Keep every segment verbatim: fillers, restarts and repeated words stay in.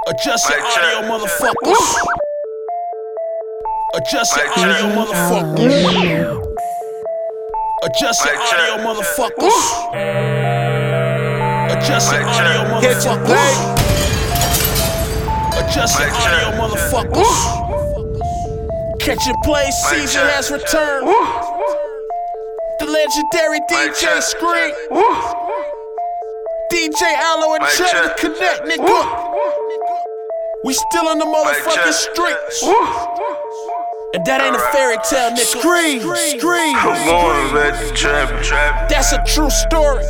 Adjust your audio, motherfuckers. Adjust your audio, motherfuckers. Adjust your audio, motherfuckers. Adjust your audio, motherfuckers. Adjust your audio, motherfuckers. Catch and play season has returned. The legendary D J Scream. D J Allo and Cheddar Connect, nigga. We still in the motherfucking streets. And that ain't a fairy tale, nigga. Scream, scream. I'm going back to trapping, trapping. That's a true story.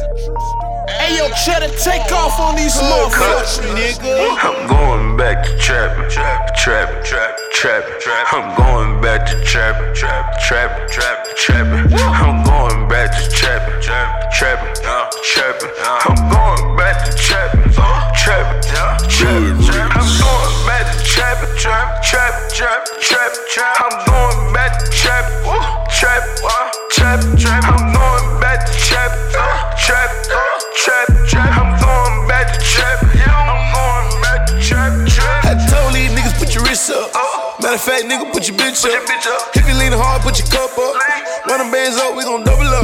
Hey yo, Cheddar, take off on these motherfuckers, nigga. I'm going back to trapping, trapping, trapping, trapping, trapping. I'm going back to trapping, trapping, trapping, trapping, trapping. I'm going back to trapping, trapping, trapping, trapping. I'm going back to trapping, trapping, trapping. I'm going back to trapping, trapping, trapping, trapping, trapping. I'm going back to trapping, trapping, trapping, trapping. I'm going back to trapping, trapping. Trap, trap, I'm going back to trap. I'm going back to trap, trap. I told these niggas put your wrist up. Matter of fact, nigga, put your bitch up. If you leanin' hard, put your cup up. Run them bands up, we gon' double up.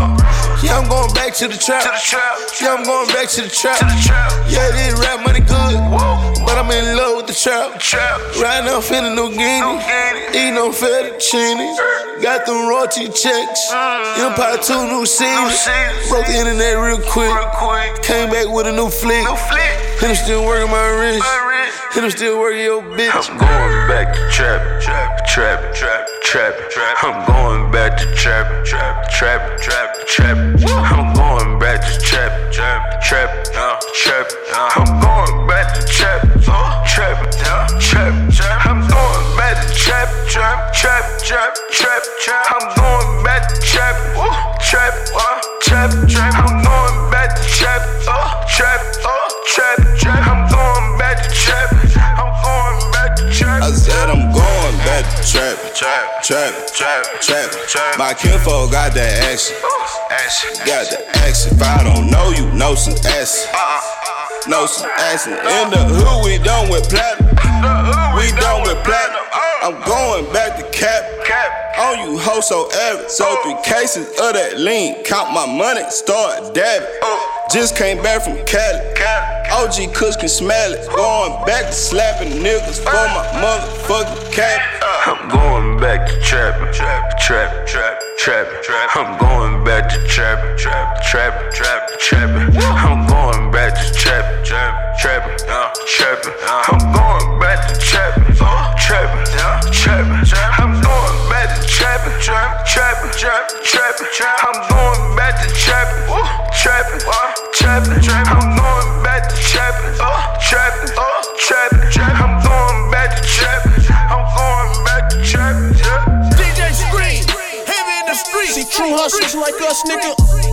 Yeah, I'm going back to the trap. Yeah, I'm going back to the trap. Yeah, this rap money good, but I'm in love with the trap. Right now, feeling no guinea, eating no fettuccine. Got them royalty checks. Empire two new seasons. Broke the internet real quick. Came back with a new flick. Hit him still working my wrist. Hit him still working your bitch. I'm going back to trap, trap, trap, trap, trap, trap. I'm going back to trap, trap, trap, trap, trap. I'm going back to trap, trap, trap, trap. I'm going back to trap, trap, trap, trap. I'm going back to trap, trap, trap, trap, trap, trap. I'm going back to trap, trap, trap, trap. I'm going back to trap, trap, trap, trap. I'm going back to trap. I'm going back to trap. I said I'm going back to trap, Trap, trap, trap, trap. trap. My kinfolk got that action, Action, got the action. If I don't know you, know some action, know some action. In the hood, we done with platinum. We done with platinum. I'm going back to cap. On you hoe so average. So three cases of that lean. Count my money, start dabbing. Just came back from Cali. O G Kush can smell it. Going back to slapping niggas for my motherfucking cap. I'm going back to trapping, trap, trap, trap, trapping. I'm going back to trapping, trap, trap, trap, trapping. I'm going back to trapping, trap, trapping, trapping. I'm going back to trapping, trapping, trapping. I'm going back to trapping, trap, trapping, trap, trapping. I'm going back to trapping, trapping, trapping. I'm going back to trapping, trapping, trapping. I'm going back to trapping. I'm going back to trapping. D J Scream, heavy in the streets. See, true hustlers like us, nigga.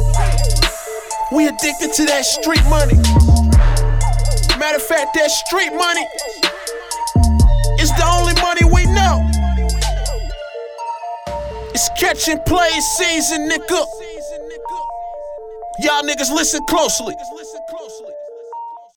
We addicted to that street money. Matter of fact, that street money is the only money we know. It's catch and play season, nigga. Y'all niggas listen closely.